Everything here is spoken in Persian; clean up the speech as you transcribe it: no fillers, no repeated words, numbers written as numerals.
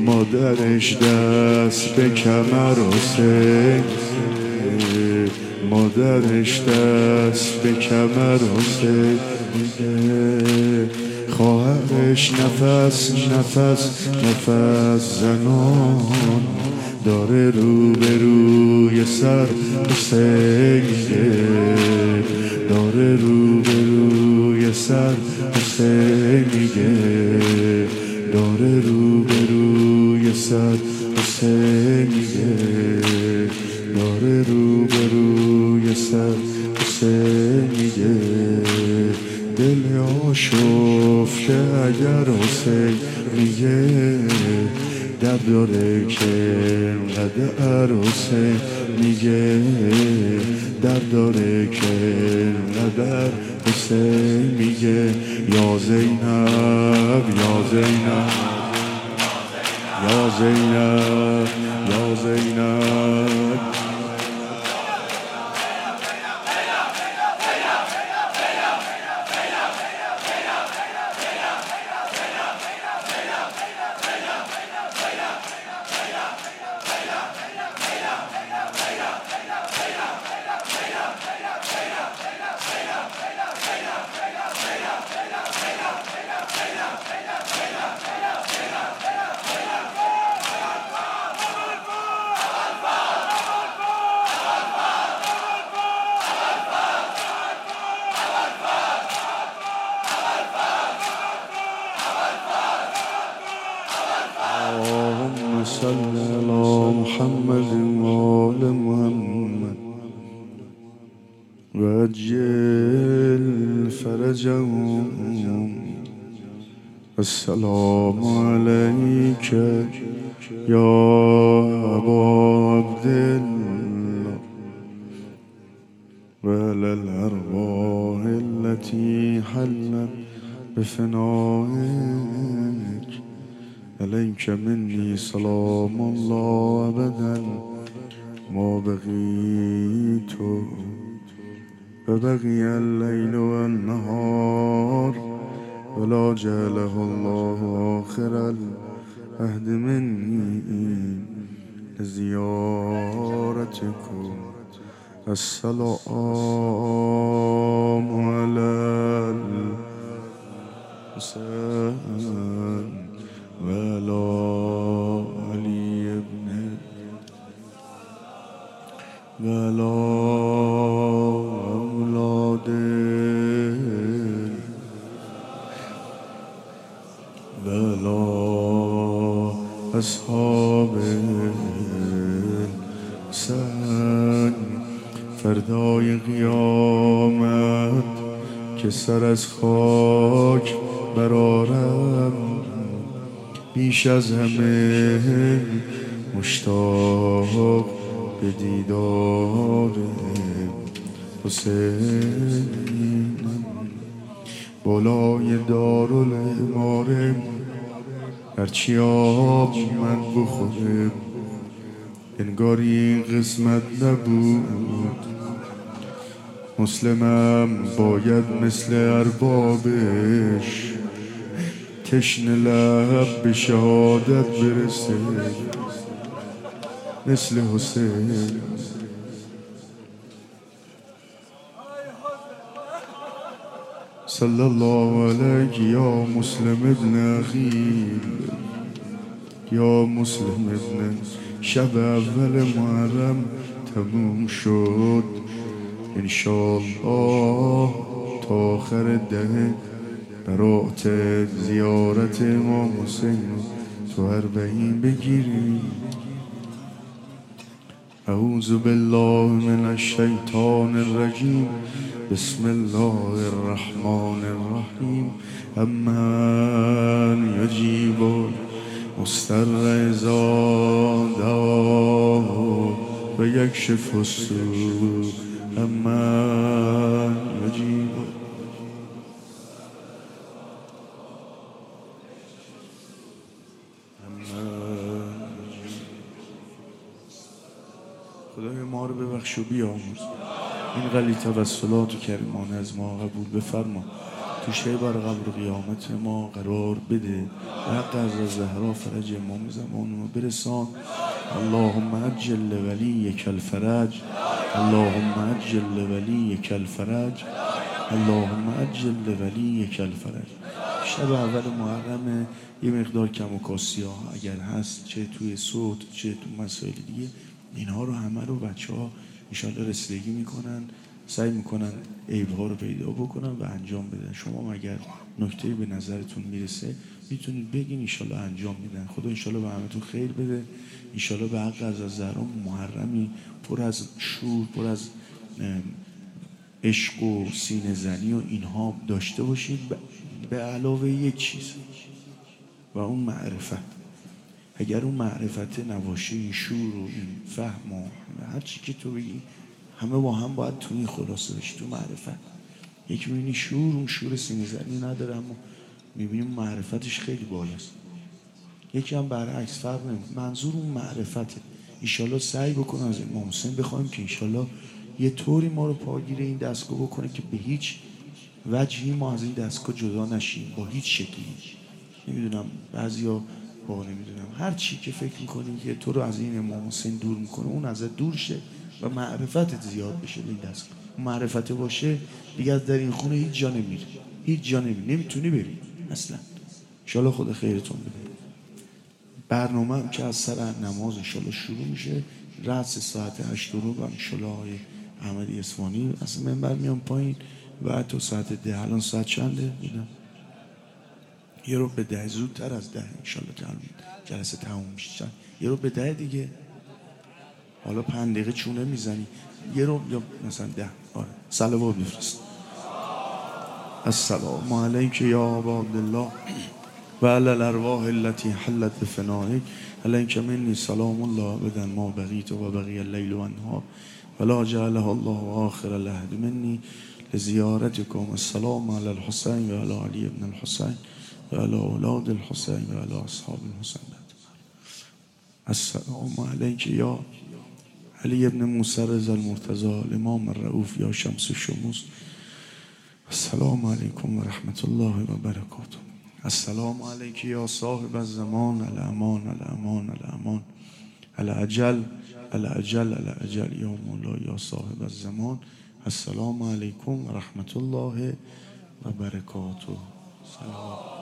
مادرش دست به کمر حسین، مادرش دست به کمر حسین، خواهرش نفس نفس نفس زنان داره رو به روی سر حسین، داره رو به روی سر حسین، داره رو به روی سر حسین، داره رو به روی سر حسین، دل آشفته اگر حسین میگه درد داره که انقدر حسین میگه درد داره که انقدر حسین میگه یا زینب یا زینب یا زینب یا زینب اللهم صل على محمد وآل محمد وعجل فرجهم. السلام عليك يا أبا عبد الله وعلى الأرواح التي حلت بفنائك. عليك مني سلام الله أبدا ما بقيت وبقي الليل والنهار ولا جعله الله آخر العهد مني لزيارتكم. السلام على الحسين وعلى علي بن وعلى أولاده وعلى أصحاب الحسين. فردای قیامت که سر از خاک برارم بیش از همه مشتاق به دیدار حسین. بالای دارالاماره هرچی آب من بخوره انگاری قسمت نبود. مسلمم باید مثل اربابش تشنه لب به شهادت برسه مثل حسین. صلی الله علیک یا مسلم ابن اخیل یا مسلم ابن. شب اول محرم تموم شد انشاءالله تا آخر دهه برات زیارت امام حسین تو اربعین بگیری. اعوذ بالله من الشیطان الرجیم. بسم الله الرحمن الرحیم. امن یجیب مضطر اذا دعاه و یکشف السوء. امن یجیب. خدای ما رو ببخش و بیامرز. این غلی توسلات و کریمانه از ما قبول بفرما. توشه بر قبر قیامت ما قرار بده. حق از زهرا فرج امام زمان ما برسان. اللهم عجل لولیک الفرج، اللهم عجل لولیک الفرج، اللهم عجل لولیک الفرج. شب اول محرم یه مقدار کم و کاستی ها اگر هست، چه توی صوت چه تو مسائل دیگه، اینها رو همه رو بچه ها انشاءالله رسیدگی میکنن، سعی میکنن عیب‌ها رو پیدا بکنن و انجام بدن. شما اگر نکته‌ای به نظرتون میرسه میتونید بگین، انشاءالله انجام میدن. خدا انشاءالله به همتون خیر بده. انشاءالله به حق از زهرا محرمی پر از شور، پر از عشق و سینه زنی و اینها داشته باشید، به علاوه یک چیز و اون معرفت. اگر اون معرفت نباشه، این شور و این فهم و هر چی که تو بگی همه با هم باید تو این خلاصه بشی، تو معرفت. یکی میبینی شور، اون شور سینه زنی نداره اما میبینیم معرفتش خیلی بالاست. یکی هم برعکس، فرق نمیکنه، منظور اون معرفته. ایشالله سعی بکن از امام حسین بخوایم که ایشالله یه طوری ما رو پاگیر این دستگاه بکنه که به هیچ وجهی ما از این دستگاه جدا نشیم، با هیچ شکلی. نمیدونم بعضیا با نمیدونم هر چی که فکر میکنی که تو رو از این امام حسین دور میکنه، اون ازت دور شه و معرفتت زیاد بشه به این دستگاه. معرفت باشه دیگه از در این خونه هیچ جا نمیری، هیچ جا نمیری، نمیتونی بری اصلا. انشالله خدا خیرتون بده. برنامه هم که از سر نماز انشالله شروع میشه، رأس ساعت 8 و ربع انشالله آقای احمدی اصفهانی از منبر میان پایین و تا ساعت 10. الان ساعت چنده؟ دیدم یه رو به 10، زودتر از 10 انشالله جلسه تموم میشه. یه رو به 10 دیگه، حالا 5 دقیقه چونه میزنی، یه رو یا مثلا 10. آره صلوات بفرست. السلام علیک یا ابا عبدالله و علی الارواح التي حلت بفنائک، علیک منی سلام الله ابدا ما بقیت و بقی اللیل و النهار ولا جعله الله آخر العهد منی لزیارتکم. السلام علی الحسین و علی علی ابن الحسین و علی اولاد الحسین و علی اصحاب الحسین. السلام علیک یا علی ابن موسی رضا المرتضی الامام الرؤوف یا شمس الشموس. السلام علیکم و رحمت الله و برکاته. السلام علیک یا صاحب الزمان الامان الامان الامان الاجل الاجل الاجل یا مولا یا صاحب الزمان. السلام علیکم و رحمت الله و برکاته. سلام.